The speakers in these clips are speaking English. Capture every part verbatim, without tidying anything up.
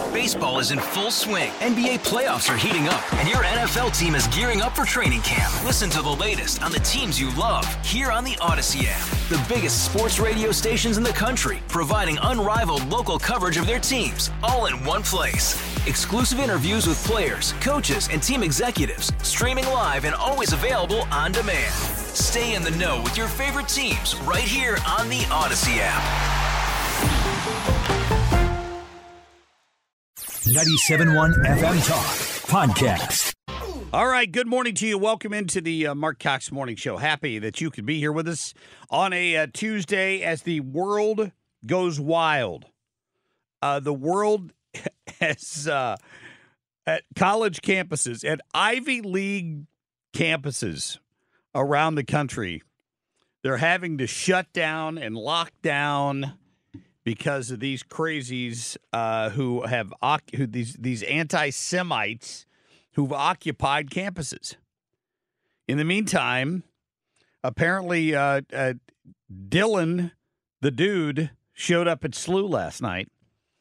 Baseball is in full swing. N B A playoffs are heating up, and your N F L team is gearing up for training camp. Listen to the latest on the teams you love here on the Odyssey app. The biggest sports radio stations in the country, providing unrivaled local coverage of their teams, all in one place. Exclusive interviews with players, coaches, and team executives, streaming live and always available on demand. Stay in the know with your favorite teams right here on the Odyssey app. ninety-seven point one F M Talk Podcast. All right, good morning to you. Welcome into the uh, Mark Cox Morning Show. Happy that you could be here with us on a uh, Tuesday as the world goes wild. Uh, the world has, uh, at college campuses, at Ivy League campuses around the country, they're having to shut down and lock down because of these crazies uh, who have who these these anti-Semites who've occupied campuses. In the meantime, apparently uh, uh, Dylan, the dude, showed up at S L U last night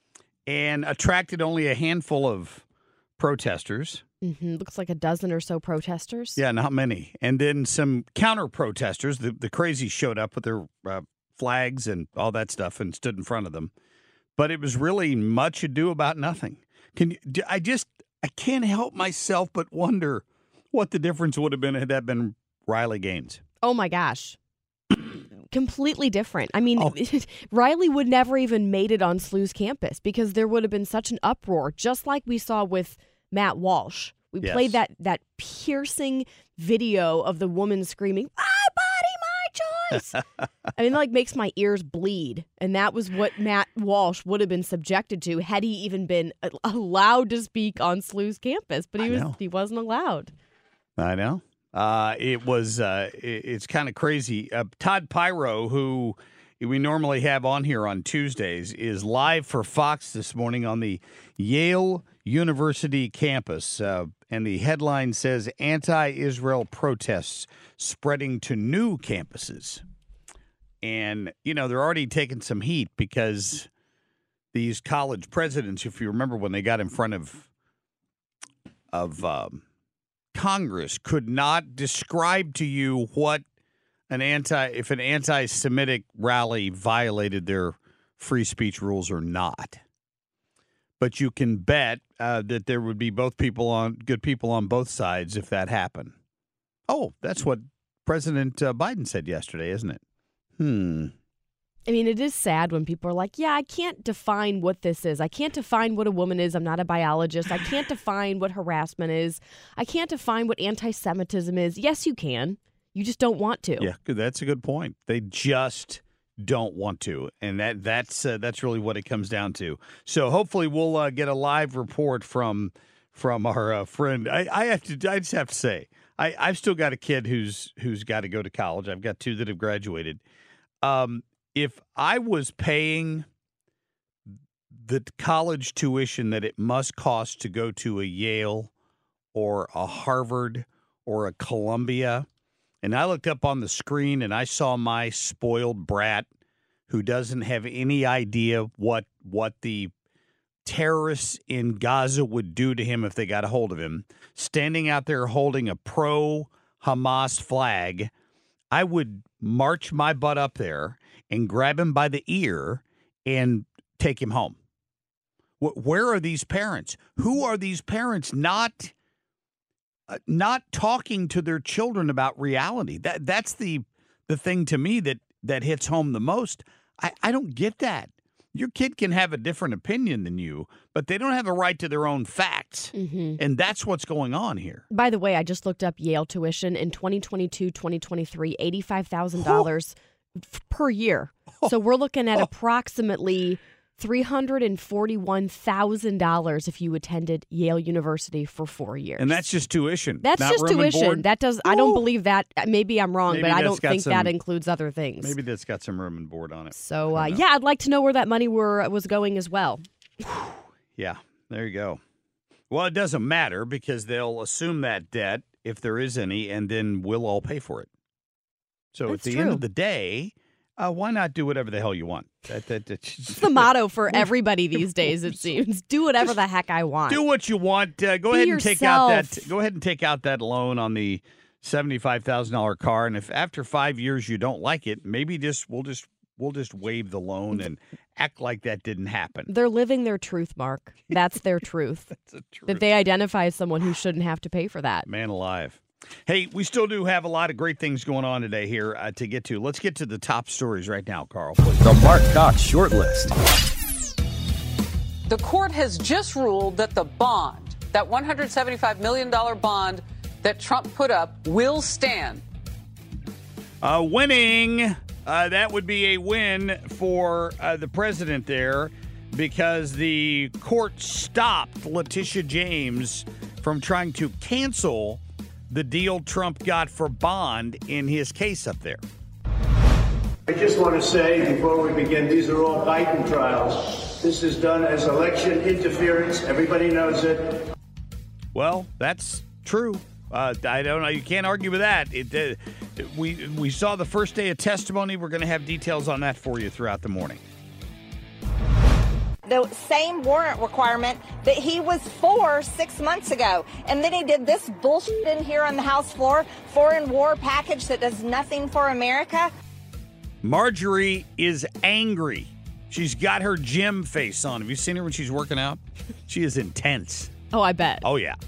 and attracted only a handful of protesters. Mm-hmm. Looks like a dozen or so protesters. Yeah, not many. And then some counter-protesters. The, the crazies showed up with their uh, flags and all that stuff and stood in front of them. But it was really much ado about nothing. Can you, I just, I can't help myself but wonder what the difference would have been had that been Riley Gaines. Oh, my gosh. Completely different. I mean, Oh. Riley would never even made it on S L U's campus because there would have been such an uproar, just like we saw with Matt Walsh. We Yes. played that that piercing video of the woman screaming, "My body, my choice." I mean, it like makes my ears bleed. And that was what Matt Walsh would have been subjected to had he even been allowed to speak on S L U's campus. But he I was know. he wasn't allowed. I know. Uh, it was, uh, it, it's kind of crazy. Uh, Todd Pyro, who we normally have on here on Tuesdays, is live for Fox this morning on the Yale University campus. Uh, and the headline says, anti-Israel protests spreading to new campuses. And, you know, they're already taking some heat because these college presidents, if you remember when they got in front of, of, um, Congress could not describe to you what an anti if an anti-Semitic rally violated their free speech rules or not. But you can bet uh, that there would be both people on good people on both sides if that happened. Oh, that's what President uh, Biden said yesterday, isn't it? Hmm. I mean, it is sad when people are like, yeah, I can't define what this is. I can't define what a woman is. I'm not a biologist. I can't define what harassment is. I can't define what anti-Semitism is. Yes, you can. You just don't want to. Yeah, that's a good point. They just don't want to, and that that's uh, that's really what it comes down to. So hopefully we'll uh, get a live report from from our uh, friend. I, I have to. I just have to say, I, I've still got a kid who's who's got to go to college. I've got two that have graduated. Um, if I was paying the college tuition that it must cost to go to a Yale or a Harvard or a Columbia, and I looked up on the screen and I saw my spoiled brat who doesn't have any idea what what the terrorists in Gaza would do to him if they got a hold of him, standing out there holding a pro-Hamas flag, I would march my butt up there and grab him by the ear and take him home. Where are these parents? Who are these parents not uh, not talking to their children about reality? That that's the the thing to me that that hits home the most. I, I don't get that. Your kid can have a different opinion than you, but they don't have a right to their own facts. Mm-hmm. And that's what's going on here. By the way, I just looked up Yale tuition in twenty twenty-two, twenty twenty-three, eighty-five thousand dollars f- per year. So we're looking at approximately three hundred forty-one thousand dollars if you attended Yale University for four years. And that's just tuition. That's not just room and tuition. board? That does. I don't Ooh. believe that. Maybe I'm wrong, Maybe but I that's don't got think some- that includes other things. Maybe that's got some room and board on it. So, I uh, don't know. yeah, I'd like to know where that money were was going as well. Yeah, there you go. Well, it doesn't matter because they'll assume that debt if there is any, and then we'll all pay for it. So That's at the true. end of the day, Uh, why not do whatever the hell you want? That, that, that, It's the motto for everybody these days, it seems. Do whatever the heck I want. Do what you want. Uh, go Be ahead and yourself. take out that. Go ahead and take out that loan on the seventy-five thousand dollars car. And if after five years you don't like it, maybe just we'll just we'll just waive the loan and act like that didn't happen. They're living their truth, Mark. That's their truth. That's the truth. That they identify as someone who shouldn't have to pay for that. Man alive. Hey, we still do have a lot of great things going on today here uh, to get to. Let's get to the top stories right now, Carl, please. The Mark Cox Shortlist. The court has just ruled that the bond, that one hundred seventy-five million dollars bond that Trump put up, will stand. Uh, winning, uh, that would be a win for uh, the president there because the court stopped Letitia James from trying to cancel the deal Trump got for bond in his case up there. I just want to say before we begin, these are all Biden trials. This is done as election interference. Everybody knows it. Well, that's true. Uh, I don't know. You can't argue with that. It, uh, we we saw the first day of testimony. We're going to have details on that for you throughout the morning. The same warrant requirement that he was for six months ago. And then he did this bullshit in here on the House floor, foreign war package that does nothing for America. Marjorie is angry. She's got her gym face on. Have you seen her when she's working out? She is intense. Oh, I bet. Oh, yeah.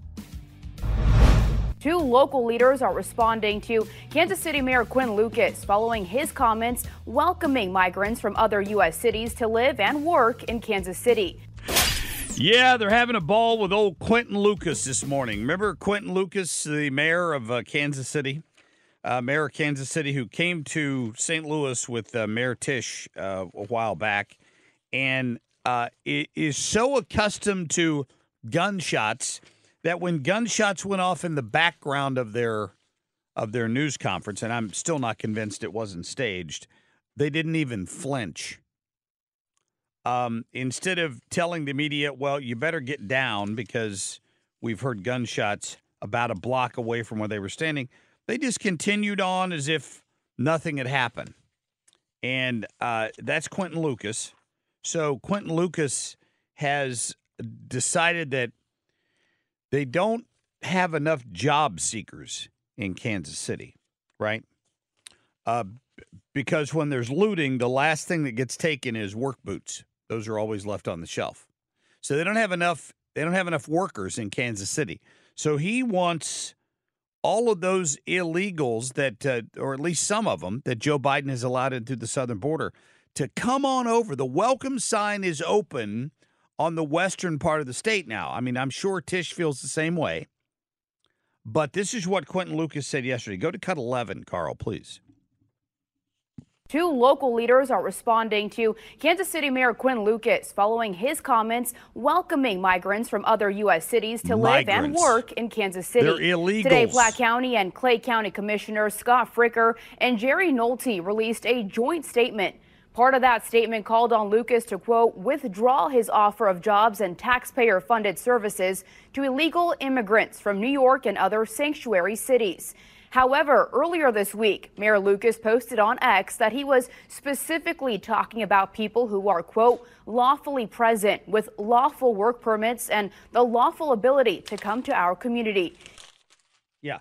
Two local leaders are responding to Kansas City Mayor Quinn Lucas following his comments welcoming migrants from other U S cities to live and work in Kansas City. Yeah, they're having a ball with old Quentin Lucas this morning. Remember Quentin Lucas, the mayor of uh, Kansas City? Uh, mayor of Kansas City who came to Saint Louis with uh, Mayor Tisch uh, a while back and uh, is so accustomed to gunshots that when gunshots went off in the background of their of their news conference, and I'm still not convinced it wasn't staged, they didn't even flinch. Um, instead of telling the media, well, you better get down because we've heard gunshots about a block away from where they were standing, they just continued on as if nothing had happened. And uh, that's Quentin Lucas. So Quentin Lucas has decided that they don't have enough job seekers in Kansas City, right? Uh, because when there's looting, the last thing that gets taken is work boots. Those are always left on the shelf. So they don't have enough. They don't have enough workers in Kansas City. So he wants all of those illegals that, uh, or at least some of them, that Joe Biden has allowed into the southern border to come on over. The welcome sign is open on the western part of the state now. I mean, I'm sure Tisch feels the same way. But this is what Quentin Lucas said yesterday. Go to cut eleven, Carl, please. Two local leaders are responding to Kansas City Mayor Quinn Lucas following his comments welcoming migrants from other U S cities to live and work in Kansas City. They're illegals. Today, Platte County and Clay County Commissioners Scott Fricker and Jerry Nolte released a joint statement. Part of that statement called on Lucas to, quote, withdraw his offer of jobs and taxpayer-funded services to illegal immigrants from New York and other sanctuary cities. However, earlier this week, Mayor Lucas posted on X that he was specifically talking about people who are, quote, lawfully present with lawful work permits and the lawful ability to come to our community. Yeah.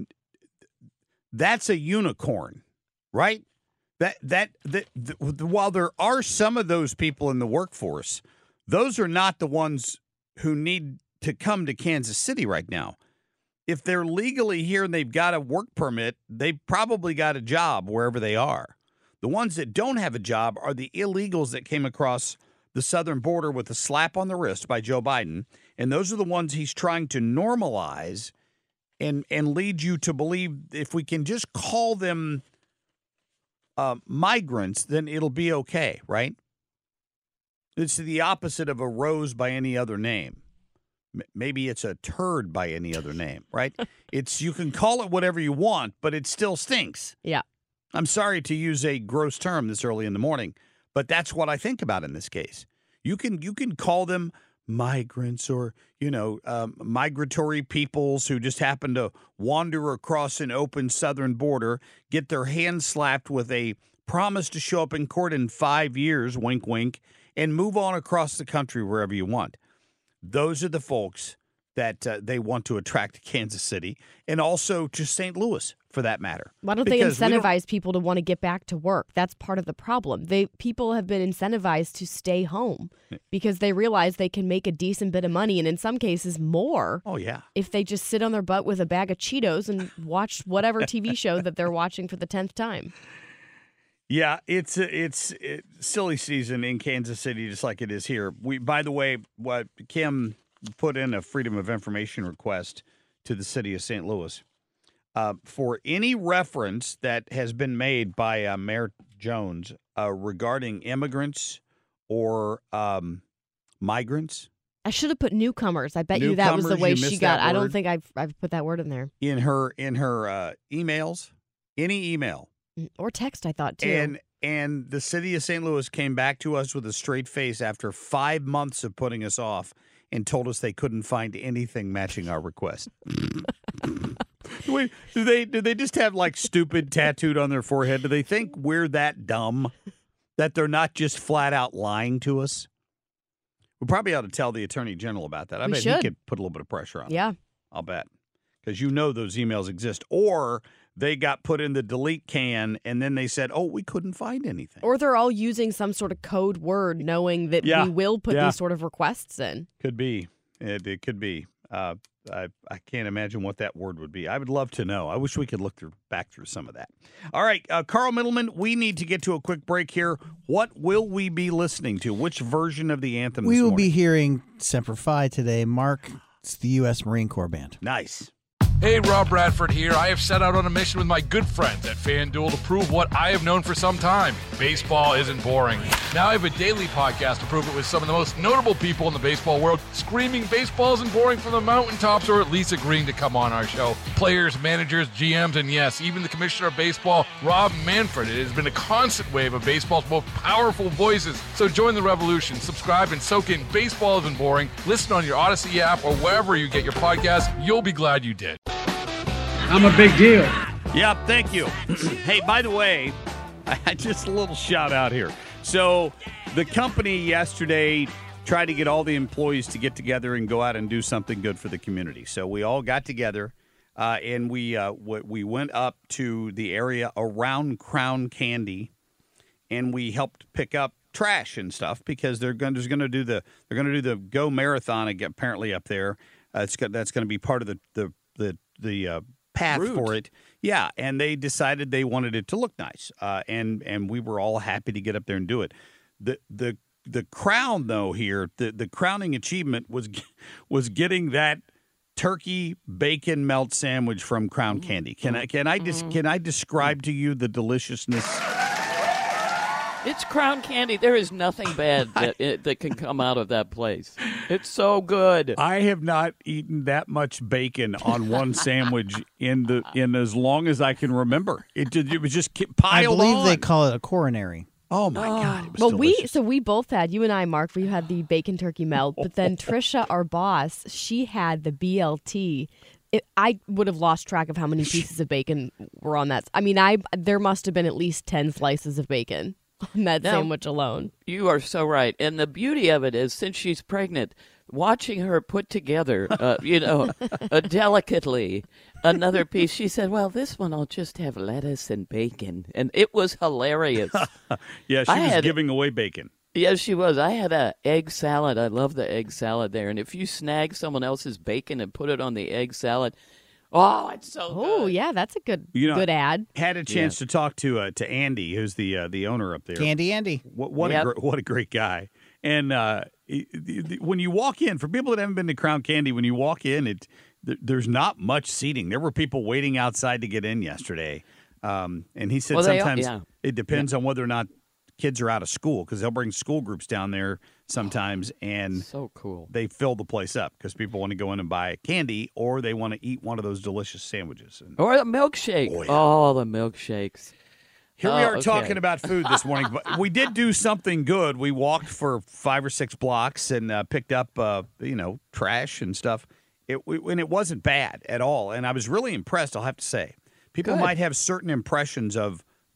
That's a unicorn, right? That, that that that while there are some of those people in the workforce, those are not the ones who need to come to Kansas City right now. If they're legally here and they've got a work permit, they've probably got a job wherever they are. The ones that don't have a job are the illegals that came across the southern border with a slap on the wrist by Joe Biden, and those are the ones he's trying to normalize and and lead you to believe if we can just call them Uh, migrants, then it'll be okay, right? It's the opposite of a rose by any other name. M- maybe it's a turd by any other name, right? It's you can call it whatever you want, but it still stinks. Yeah. I'm sorry to use a gross term this early in the morning, but that's what I think about in this case. You can you can call them migrants or, you know, um, migratory peoples who just happen to wander across an open southern border, get their hands slapped with a promise to show up in court in five years, wink, wink, and move on across the country wherever you want. Those are the folks that uh, they want to attract to Kansas City and also to Saint Louis, for that matter. Why don't Because they we don't- incentivize people to want to get back to work? That's part of the problem. They people have been incentivized to stay home because they realize they can make a decent bit of money, and in some cases more. Oh, yeah. If they just sit on their butt with a bag of Cheetos and watch whatever T V show that they're watching for the tenth time. Yeah, it's it's it, silly season in Kansas City, just like it is here. We, by the way, what Kim put in a Freedom of Information request to the city of Saint Louis uh, for any reference that has been made by uh, Mayor Jones uh, regarding immigrants or um, migrants. I should have put newcomers. I bet you that was the Newcomers, way you she missed got. that I don't word. think I've I've put that word in there. in her in her uh, emails, any email. Or text, I thought, too. And and the city of Saint Louis came back to us with a straight face after five months of putting us off and told us they couldn't find anything matching our request. Wait, do they do they just have like stupid tattooed on their forehead? Do they think we're that dumb that they're not just flat out lying to us? We probably ought to tell the Attorney General about that. I We bet should. he could put a little bit of pressure on them. Yeah. I'll bet. Because you know those emails exist. Or they got put in the delete can, and then they said, oh, we couldn't find anything. Or they're all using some sort of code word knowing that Yeah. we will put Yeah. these sort of requests in. Could be. It, it could be. Uh, I, I can't imagine what that word would be. I would love to know. I wish we could look through back through some of that. All right, uh, Carl Middleman, we need to get to a quick break here. What will we be listening to? Which version of the anthem We this will morning? be hearing Semper Fi today. Mark, it's the U S Marine Corps Band. Nice. Hey, Rob Bradford here. I have set out on a mission with my good friends at FanDuel to prove what I have known for some time. Baseball isn't boring. Now I have a daily podcast to prove it with some of the most notable people in the baseball world, screaming baseball isn't boring from the mountaintops, or at least agreeing to come on our show. Players, managers, G Ms, and yes, even the commissioner of baseball, Rob Manfred. It has been a constant wave of baseball's most powerful voices. So join the revolution. Subscribe and soak in Baseball Isn't Boring. Listen on your Odyssey app or wherever you get your podcast. You'll be glad you did. I'm a big deal. Yeah, thank you. Hey, by the way, I just a little shout out here. So the company yesterday tried to get all the employees to get together and go out and do something good for the community. So we all got together uh, and we uh, w- we went up to the area around Crown Candy and we helped pick up trash and stuff because they're going to do the they're going to do the Go Marathon apparently up there. Uh, it's got, that's going to be part of the the the the uh, path Route. for it. Yeah, and they decided they wanted it to look nice, uh, and and we were all happy to get up there and do it. The the the crown though here, the the crowning achievement was was getting that turkey bacon melt sandwich from Crown Candy. Can I can I just can I describe to you the deliciousness? It's Crown Candy. There is nothing bad that it, that can come out of that place. It's so good. I have not eaten that much bacon on one sandwich in the in as long as I can remember. It, did- it was just ki- I piled believe on. they call it a coronary. Oh my God! It was Well, we delicious. so we both had you and I, Mark. We had the bacon turkey melt, but then Trisha, our boss, she had the B L T. It, I would have lost track of how many pieces of bacon were on that. I mean, I there must have been at least ten slices of bacon on that Now- sandwich alone. You are so right. And the beauty of it is, since she's pregnant, watching her put together, uh, you know, uh, delicately another piece, she said, well, this one I'll just have lettuce and bacon. And it was hilarious. yeah, she I was had- giving away bacon. Yes, she was. I had a egg salad. I love the egg salad there. And if you snag someone else's bacon and put it on the egg salad, oh, it's so Oh, good. yeah, that's a good You know, good ad. Had a chance to talk to uh, to Andy, who's the uh, the owner up there. Candy Andy. What, what Yep. a gr- what a great guy! And uh, he- the- the- when you walk in, for people that haven't been to Crown Candy, when you walk in, it th- there's not much seating. There were people waiting outside to get in yesterday, um, and he said Well, they are- sometimes yeah. it depends on whether or not kids are out of school because they'll bring school groups down there sometimes, and So cool. they fill the place up because people want to go in and buy candy or they want to eat one of those delicious sandwiches. And Or the milkshake. Oh, Oh, yeah. the milkshakes. here we Oh, are okay. talking about food this morning, but we did do something good. We walked for five or six blocks and uh, picked up, uh, you know, trash and stuff. It we, and it wasn't bad at all. And I was really impressed. I'll have to say, people Good. might have certain impressions of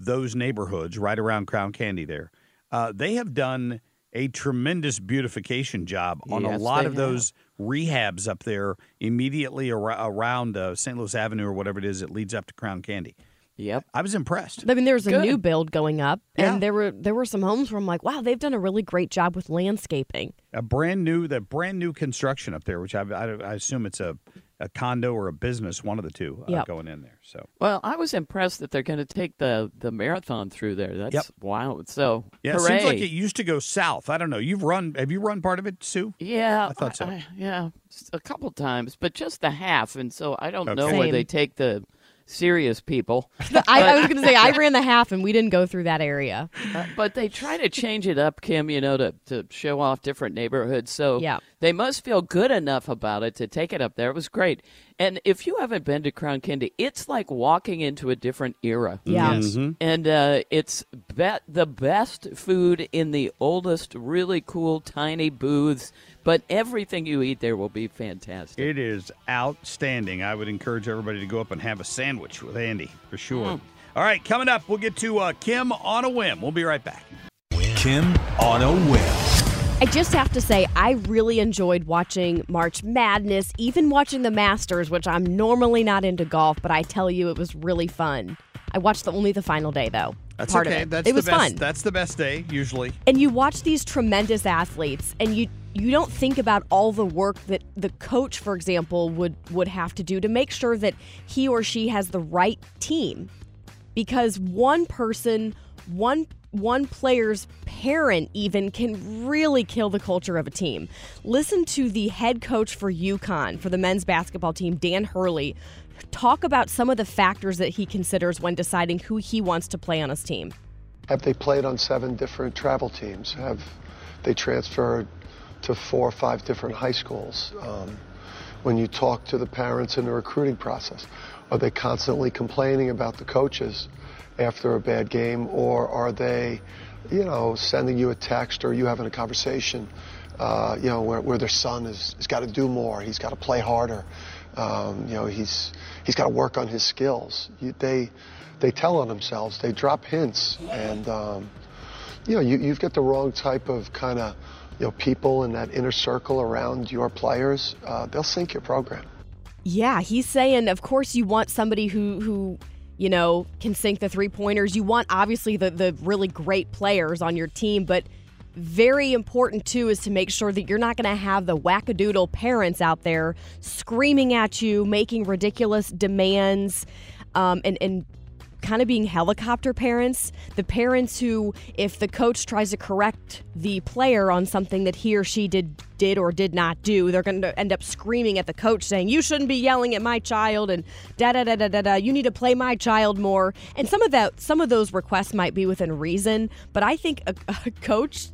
those neighborhoods right around Crown Candy there, uh, they have done a tremendous beautification job on Yes, a lot they of those rehabs up there immediately ar- around uh, Saint Louis Avenue or whatever it is that leads up to Crown Candy. Yep. I was impressed. I mean, there was a Good. new build going up, Yeah. and there were there were some homes where I'm like, wow, they've done a really great job with landscaping. A brand new, the brand new construction up there, which I, I, I assume it's a, a condo or a business, one of the two uh, Yep. going in there. So Well, I was impressed that they're going to take the, the marathon through there. That's Yep. wow. So, yeah, it hooray. seems like it used to go south. I don't know. You've run? Have you run part of it, Sue? Yeah, I thought so. I- yeah, a couple times, but just the half, and so I don't know Okay. where Same. they take the serious people. I, I was going to say, I ran the half, and we didn't go through that area. Uh, but they try to change it up, Kim, you know, to, to show off different neighborhoods. So Yeah. they must feel good enough about it to take it up there. It was great. And if you haven't been to Crown Candy, it's like walking into a different era. Yeah. Yes. And uh, it's be- the best food in the oldest, really cool, tiny booths. But everything you eat there will be fantastic. It is outstanding. I would encourage everybody to go up and have a sandwich with Andy, for sure. Mm. All right, coming up, we'll get to uh, Kim on a whim. We'll be right back. Kim on a whim. I just have to say, I really enjoyed watching March Madness, even watching the Masters, which I'm normally not into golf, but I tell you, it was really fun. I watched the, only the final day, though. That's part okay. Of it. That's it the was best, fun. That's the best day, usually. And you watch these tremendous athletes, and you you don't think about all the work that the coach, for example, would would have to do to make sure that he or she has the right team. Because one person, one one player's parent even can really kill the culture of a team. Listen to the head coach for UConn, for the men's basketball team, Dan Hurley, talk about some of the factors that he considers when deciding who he wants to play on his team. Have they played on seven different travel teams? Have they transferred to four or five different high schools? Um, when you talk to the parents in the recruiting process, are they constantly complaining about the coaches after a bad game, or are they, you know, sending you a text or you having a conversation, uh, you know, where, where their son has, has got to do more, he's got to play harder, um, you know, he's he's got to work on his skills. You, they they tell on themselves, they drop hints, and um, you know, you, you've got the wrong type of kind of, you know, people in that inner circle around your players, uh, they'll sink your program. Yeah, he's saying, of course, you want somebody who, who you know, can sink the three-pointers. You want, obviously, the, the really great players on your team, but very important, too, is to make sure that you're not going to have the wackadoodle parents out there screaming at you, making ridiculous demands, um, and, and kind of being helicopter parents. The parents who, if the coach tries to correct the player on something that he or she did did or did not do, they're going to end up screaming at the coach saying, you shouldn't be yelling at my child, and da-da-da-da-da-da, you need to play my child more. And some of that, some of those requests might be within reason, but I think a, a coach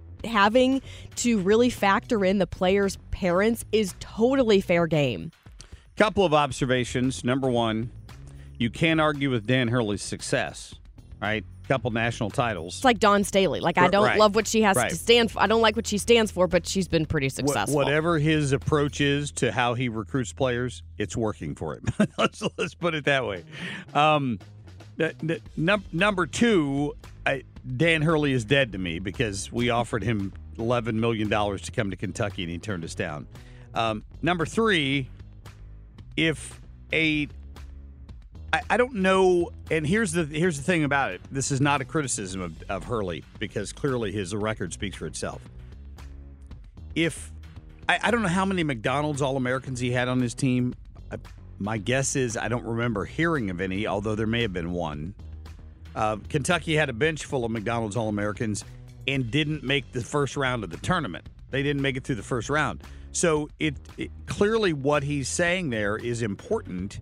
having to really factor in the players' parents is totally fair game. Couple of observations. Number one, you can't argue with Dan Hurley's success, right? Couple national titles. It's like Dawn Staley. Like, I R- don't right. love what she has Right. to stand for. I don't like what she stands for, but she's been pretty Wh- successful. Whatever his approach is to how he recruits players, it's working for him. let's, let's put it that way. Um, the, the, num- number two, I, Dan Hurley is dead to me because we offered him eleven million dollars to come to Kentucky and he turned us down. Um, number three, if a I, I don't know, and here's the here's the thing about it. This is not a criticism of, of Hurley because clearly his record speaks for itself. If I, I don't know how many McDonald's All-Americans he had on his team. I, my guess is I don't remember hearing of any, although there may have been one. Uh, Kentucky had a bench full of McDonald's All-Americans and didn't make the first round of the tournament. They didn't make it through the first round. So it, it clearly what he's saying there is important.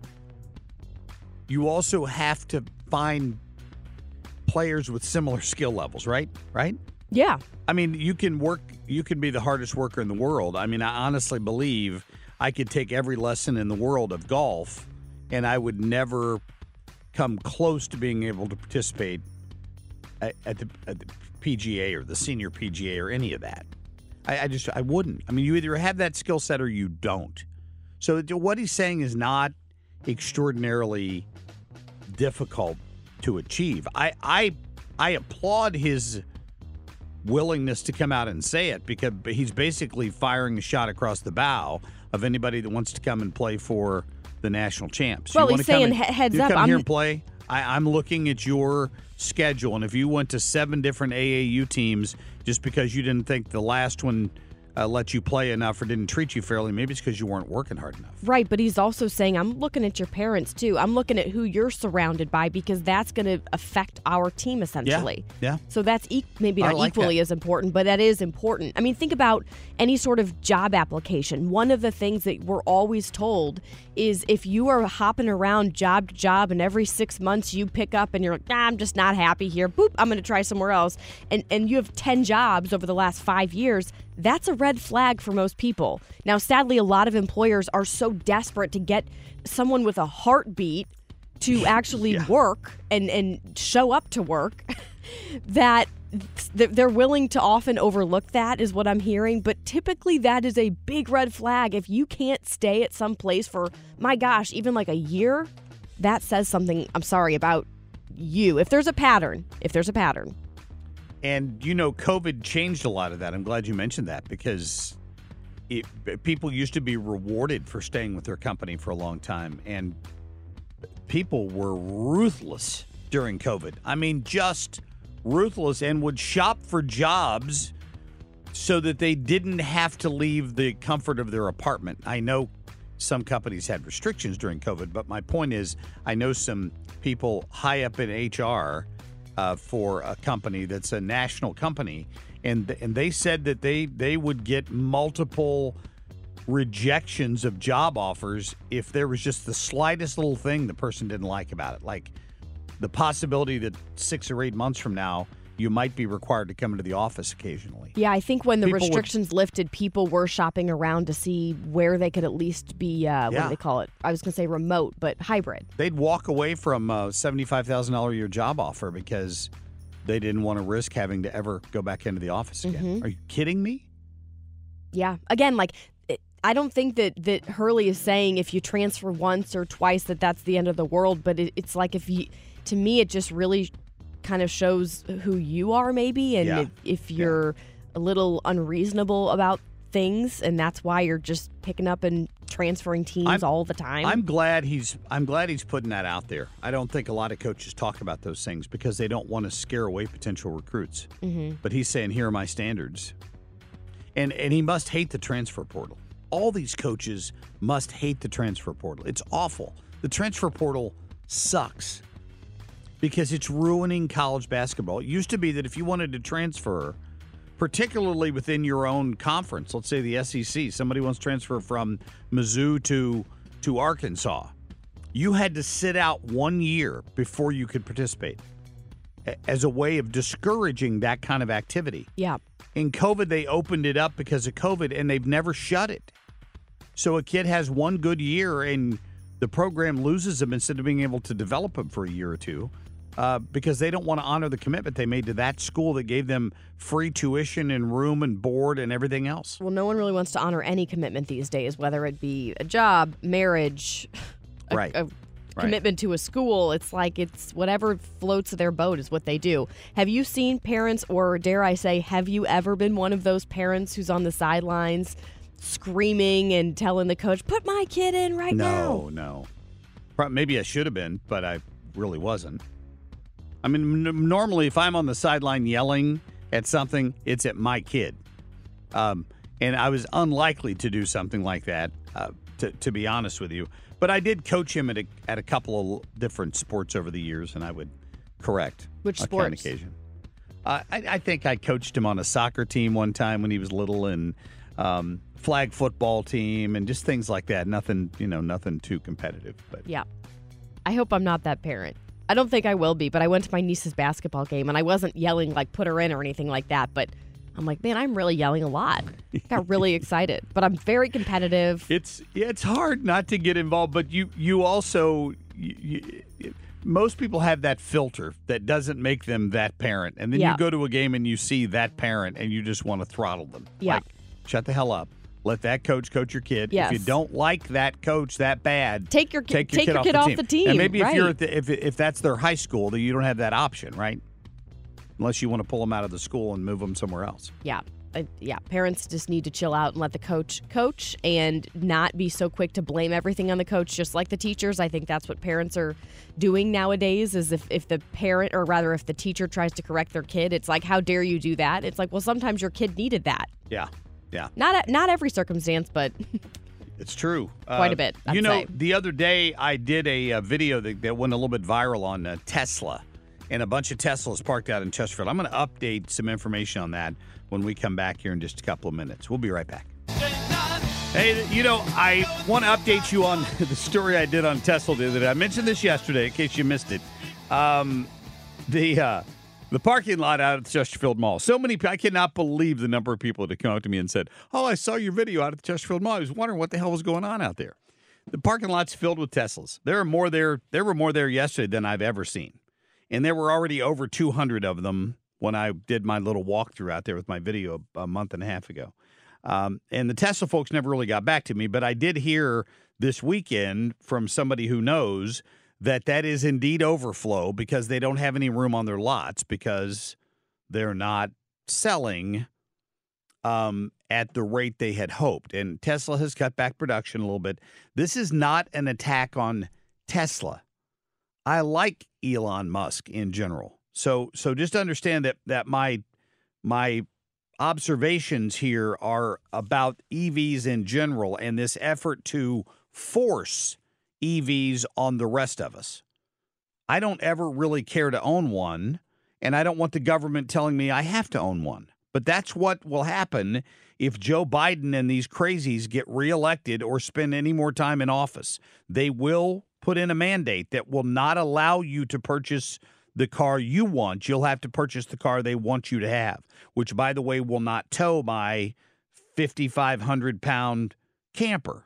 You also have to find players with similar skill levels, right? Right? Yeah. I mean, you can work, you can be the hardest worker in the world. I mean, I honestly believe I could take every lesson in the world of golf and I would never come close to being able to participate at, at, the, at the P G A or the senior P G A or any of that. I, I just, I wouldn't. I mean, you either have that skill set or you don't. So what he's saying is not extraordinarily difficult to achieve. I I I applaud his willingness to come out and say it, because he's basically firing a shot across the bow of anybody that wants to come and play for the national champs. Well, you he's saying and, heads you up. Come I'm, here and play. I, I'm looking at your schedule, and if you went to seven different A A U teams just because you didn't think the last one uh, let you play enough or didn't treat you fairly, maybe it's because you weren't working hard enough. Right, but he's also saying, I'm looking at your parents, too. I'm looking at who you're surrounded by, because that's going to affect our team, essentially. Yeah, yeah. So that's e- maybe not like equally that. as important, but that is important. I mean, think about any sort of job application. One of the things that we're always told is if you are hopping around job to job and every six months you pick up and you're like, nah, I'm just not happy here. Boop, I'm going to try somewhere else. And, and you have ten jobs over the last five years. That's a red flag for most people. Now, sadly, a lot of employers are so desperate to get someone with a heartbeat to actually yeah. work and, and show up to work that they're willing to often overlook that, is what I'm hearing. But typically that is a big red flag. If you can't stay at some place for, my gosh, even like a year, that says something, I'm sorry, about you. If there's a pattern, if there's a pattern. And, you know, COVID changed a lot of that. I'm glad you mentioned that, because it, people used to be rewarded for staying with their company for a long time. And people were ruthless during COVID. I mean, just ruthless, and would shop for jobs so that they didn't have to leave the comfort of their apartment. I know some companies had restrictions during COVID, but my point is, I know some people high up in H R Uh, for a company that's a national company, and and they said that they they would get multiple rejections of job offers if there was just the slightest little thing the person didn't like about it, like the possibility that six or eight months from now you might be required to come into the office occasionally. Yeah, I think when the People restrictions would, lifted, people were shopping around to see where they could at least be, uh, what yeah. do they call it? I was going to say remote, but hybrid. They'd walk away from a seventy-five thousand dollars a year job offer because they didn't want to risk having to ever go back into the office again. Mm-hmm. Are you kidding me? Yeah. Again, like, it, I don't think that, that Hurley is saying if you transfer once or twice that that's the end of the world, but it, it's like if you, to me, it just really kind of shows who you are, maybe, and yeah. if, if you're yeah. a little unreasonable about things, and that's why you're just picking up and transferring teams I'm, all the time. I'm glad he's I'm glad he's putting that out there. I don't think a lot of coaches talk about those things because they don't want to scare away potential recruits. Mm-hmm. But he's saying, here are my standards. And and he must hate the transfer portal. All these coaches must hate the transfer portal. It's awful. The transfer portal sucks because it's ruining college basketball. It used to be that if you wanted to transfer, particularly within your own conference, let's say the S E C, somebody wants to transfer from Mizzou to to Arkansas, you had to sit out one year before you could participate as a way of discouraging that kind of activity. Yeah. In COVID, they opened it up because of COVID, and they've never shut it. So a kid has one good year, and the program loses him instead of being able to develop him for a year or two. Uh, because they don't want to honor the commitment they made to that school that gave them free tuition and room and board and everything else. Well, no one really wants to honor any commitment these days, whether it be a job, marriage, a, right. a right. commitment to a school. It's like it's whatever floats their boat is what they do. Have you seen parents, or dare I say, have you ever been one of those parents who's on the sidelines screaming and telling the coach, put my kid in right no, now? No, no. Maybe I should have been, but I really wasn't. I mean, n- normally if I'm on the sideline yelling at something, it's at my kid. Um, and I was unlikely to do something like that, uh, to, to be honest with you. But I did coach him at a, at a couple of different sports over the years, and I would correct. Which on sports? occasion. Uh, I, I think I coached him on a soccer team one time when he was little, and um, flag football team, and just things like that. Nothing, you know, nothing too competitive. But yeah. I hope I'm not that parent. I don't think I will be, but I went to my niece's basketball game, and I wasn't yelling, like, put her in or anything like that, but I'm like, man, I'm really yelling a lot. Got really excited, but I'm very competitive. It's it's hard not to get involved, but you, you also, you, you, most people have that filter that doesn't make them that parent, and then yeah. you go to a game and you see that parent, and you just want to throttle them. Yeah. Like, shut the hell up. Let that coach coach your kid. Yes. If you don't like that coach that bad, take your, take your take kid, your off, kid the off team. the team. And maybe if right. you're at the, if if that's their high school, then you don't have that option, right? Unless you want to pull them out of the school and move them somewhere else. Yeah. Uh, yeah, parents just need to chill out and let the coach coach and not be so quick to blame everything on the coach, just like the teachers. I think that's what parents are doing nowadays is if, if the parent, or rather if the teacher tries to correct their kid, it's like, how dare you do that? It's like, well, sometimes your kid needed that. Yeah, yeah. Not not every circumstance, but it's true. Quite uh, a bit, I'd you know, say. The other day I did a, a video that, that went a little bit viral on uh, Tesla, and a bunch of Teslas parked out in Chesterfield. I'm going to update some information on that when we come back here in just a couple of minutes. We'll be right back. Hey, you know, I want to update you on the story I did on Tesla the other day. I mentioned this yesterday in case you missed it. Um, the uh, the parking lot out at the Chesterfield Mall. So many people, I cannot believe the number of people that come up to me and said, oh, I saw your video out at the Chesterfield Mall. I was wondering what the hell was going on out there. The parking lot's filled with Teslas. There are more there. There were more there yesterday than I've ever seen. And there were already over two hundred of them when I did my little walkthrough out there with my video a month and a half ago. Um, and the Tesla folks never really got back to me, but I did hear this weekend from somebody who knows that that is indeed overflow because they don't have any room on their lots because they're not selling um, at the rate they had hoped. And Tesla has cut back production a little bit. This is not an attack on Tesla. I like Elon Musk in general. So so just understand that that my my observations here are about E Vs in general and this effort to force E Vs on the rest of us. I don't ever really care to own one, and I don't want the government telling me I have to own one. But that's what will happen if Joe Biden and these crazies get reelected or spend any more time in office. They will put in a mandate that will not allow you to purchase the car you want. You'll have to purchase the car they want you to have, which, by the way, will not tow my fifty-five hundred pound camper.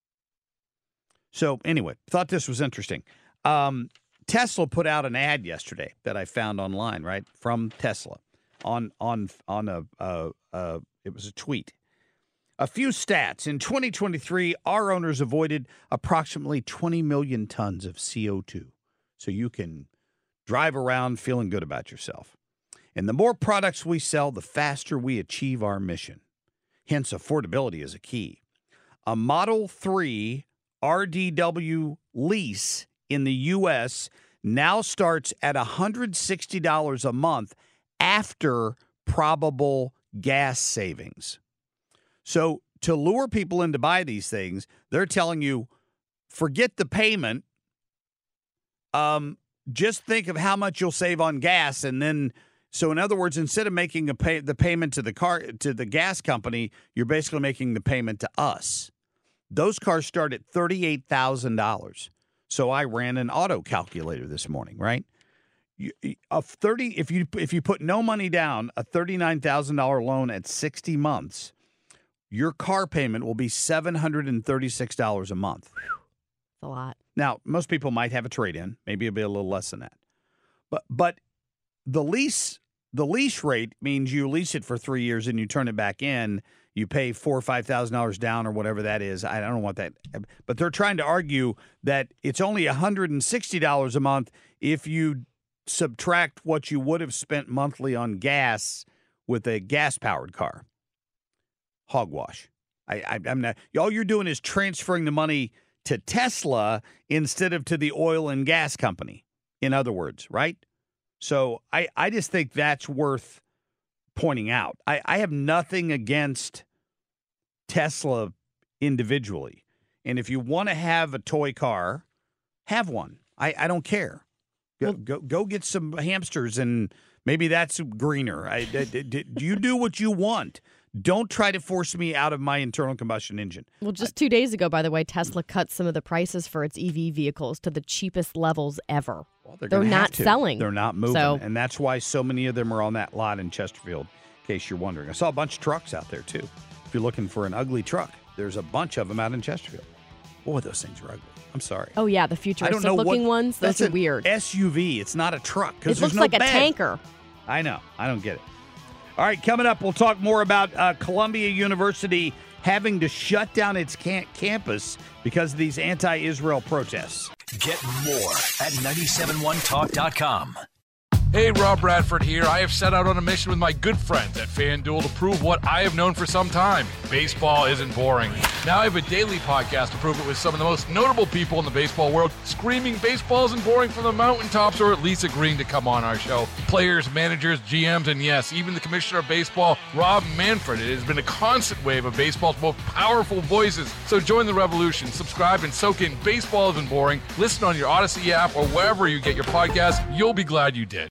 So anyway, thought this was interesting. Um, Tesla put out an ad yesterday that I found online, right, from Tesla on on on a, a, a it was a tweet. A few stats. In twenty twenty-three, our owners avoided approximately twenty million tons of C O two. So you can drive around feeling good about yourself. And the more products we sell, the faster we achieve our mission. Hence, affordability is a key. A Model three R D W lease in the U S now starts at one hundred sixty dollars a month after probable gas savings. So to lure people in to buy these things, they're telling you, forget the payment. Um, just think of how much you'll save on gas, and then, so in other words, instead of making a pay, the payment to the car to the gas company, you're basically making the payment to us. Those cars start at thirty-eight thousand dollars. So I ran an auto calculator this morning, right? You, a thirty if you if you put no money down, a thirty-nine thousand dollars loan at sixty months, your car payment will be seven hundred thirty-six dollars a month. That's a lot. Now, most people might have a trade-in. Maybe it'll be a little less than that. But but the lease the lease rate means you lease it for three years and you turn it back in. You pay four or five thousand dollars down or whatever that is. I don't know what that. But they're trying to argue that it's only one hundred sixty dollars a month if you subtract what you would have spent monthly on gas with a gas-powered car. Hogwash. I, I, I'm not. All you're doing is transferring the money to Tesla instead of to the oil and gas company, in other words, right? So I, I just think that's worth pointing out. I, I have nothing against Tesla individually. And if you want to have a toy car, have one. I, I don't care. Go, well, go go get some hamsters and maybe that's greener. I, I, I, you do what you want. Don't try to force me out of my internal combustion engine. Well, just two days ago, by the way, Tesla cut some of the prices for its E V vehicles to the cheapest levels ever. Well, they're they're not selling. They're not moving. So, and that's why so many of them are on that lot in Chesterfield, in case you're wondering. I saw a bunch of trucks out there, too. If you're looking for an ugly truck, there's a bunch of them out in Chesterfield. Boy, those things are ugly. I'm sorry. Oh, yeah, the futuristic-looking ones, those are weird. S U V. It's not a truck. It looks no like bed. a tanker. I know. I don't get it. All right, coming up, we'll talk more about uh, Columbia University having to shut down its camp- campus because of these anti-Israel protests. Get more at nine seven one talk dot com. Hey, Rob Bradford here. I have set out on a mission with my good friends at FanDuel to prove what I have known for some time. Baseball isn't boring. Now I have a daily podcast to prove it with some of the most notable people in the baseball world, screaming baseball isn't boring from the mountaintops, or at least agreeing to come on our show. Players, managers, G Ms, and yes, even the commissioner of baseball, Rob Manfred. It has been a constant wave of baseball's most powerful voices. So join the revolution. Subscribe and soak in Baseball Isn't Boring. Listen on your Odyssey app or wherever you get your podcasts. You'll be glad you did.